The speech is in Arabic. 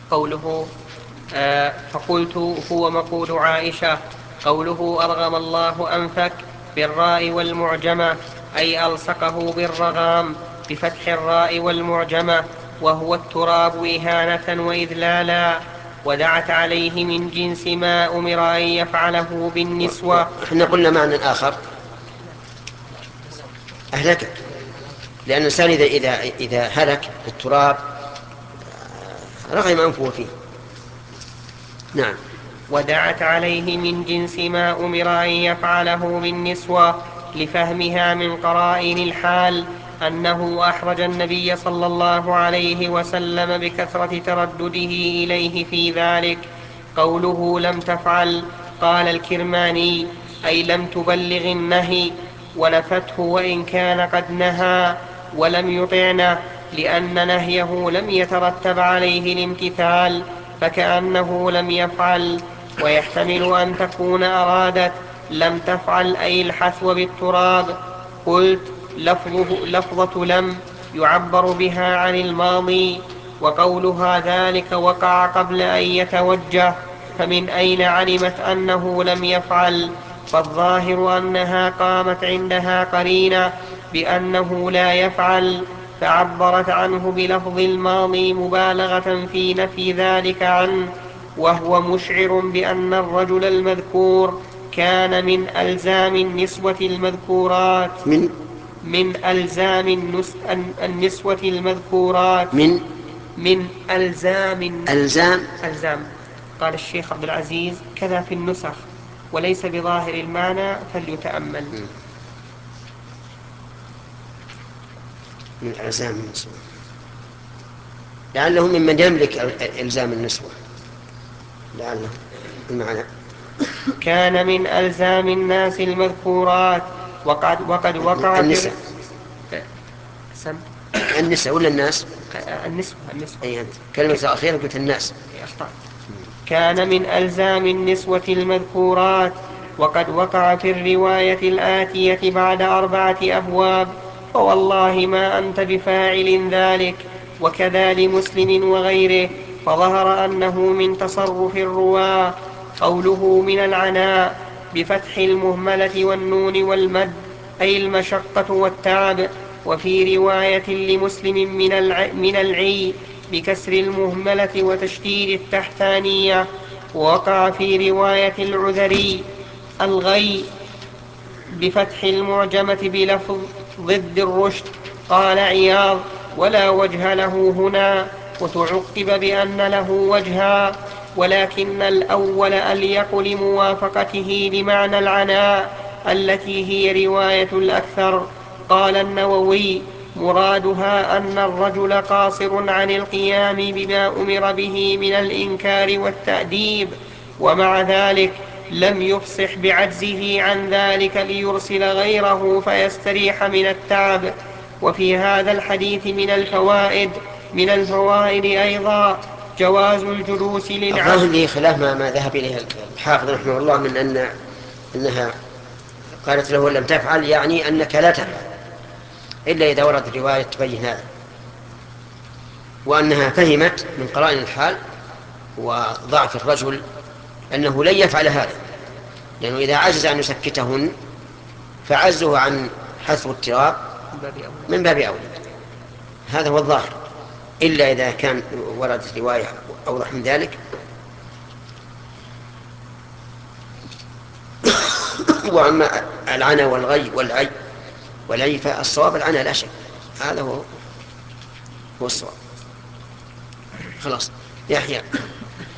قوله فقلت هو مقول عائشة. قوله أرغم الله أنفك بالراء والمعجمة أي ألصقه بالرغام بفتح الراء والمعجمة، وهو التراب إهانة وإذلالا. ودعت عليه من جنس ما أمر أن يفعله بالنسوة. احنا قلنا معنى آخر، أهلكك، لأن الإنسان إذا هلك في التراب رغم أنفه فيه. نعم. ودعت عليه من جنس ما أمر أن يفعله بالنسوة، لفهمها من قرائن الحال أنه أحرج النبي صلى الله عليه وسلم بكثرة تردده إليه في ذلك. قوله لم تفعل، قال الكرماني أي لم تبلغ النهي، ونفته وإن كان قد نهى ولم يطعنه، لأن نهيه لم يترتب عليه الامتثال، فكأنه لم يفعل. ويحتمل أن تكون أرادت لم تفعل أي الحثو بالتراب. قلت لفظة لم يعبر بها عن الماضي، وقولها ذلك وقع قبل أن يتوجه، فمن أين علمت أنه لم يفعل؟ فالظاهر أنها قامت عندها قرينة بأنه لا يفعل، فعبرت عنه بلفظ الماضي مبالغة في نفي ذلك عنه، وهو مشعر بأن الرجل المذكور كان من ألزام النسوة المذكورات. من ألزام النسوة المذكورات. من ألزام. قال الشيخ عبد العزيز كذا في النسخ، وليس بظاهر المعنى فليتأمل. من ألزام النسوة لعله ممن يملك إلزام النسوة، لعله المعنى. كان من ألزام الناس المذكورات، وقد وقع في النساء ولا الناس؟ النسوة. أي أنت كلمة أخيرة قلت الناس. أخطأت. كان من ألزام النسوة المذكورات، وقد وقع في الرواية الآتية بعد 4 أبواب: فوالله ما أنت بفاعل ذلك، وكذا لمسلم وغيره، فظهر أنه من تصرف الرواة. قوله من العناء بفتح المهملة والنون والمد أي المشقة والتعب. وفي رواية لمسلم من العي بكسر المهملة وتشديد التحتانية. ووقع في رواية العذري الغي بفتح المعجمة بلفظ ضد الرشد. قال عياض: ولا وجه له هنا، وتعقب بأن له وجها، ولكن الأول أليق لموافقته لمعنى العناء التي هي رواية الأكثر. قال النووي: مرادها أن الرجل قاصر عن القيام بما أمر به من الإنكار والتأديب، ومع ذلك لم يفصح بعجزه عن ذلك ليرسل غيره فيستريح من التعب. وفي هذا الحديث من الفوائد أيضا جواز الجلوس للعبد. الظاهر لي خلاف ما ذهب إليه الحافظ رحمه الله من أنها قالت له لم تفعل، يعني أنك لا تفعل، إلا إذا ورد الرواية تبين هذا، وأنها فهمت من قرائن الحال وضعف الرجل أنه لن يفعل هذا، لأنه إذا عجز أن يسكتهن فعجزه عن حثو التراب من باب أولى. هذا هو الظاهر، إلا إذا كان وردت رواية أوضح من ذلك. وأما العنى والغي والعي فالصواب العنى لا شك، هذا هو الصواب. خلاص. يحيى.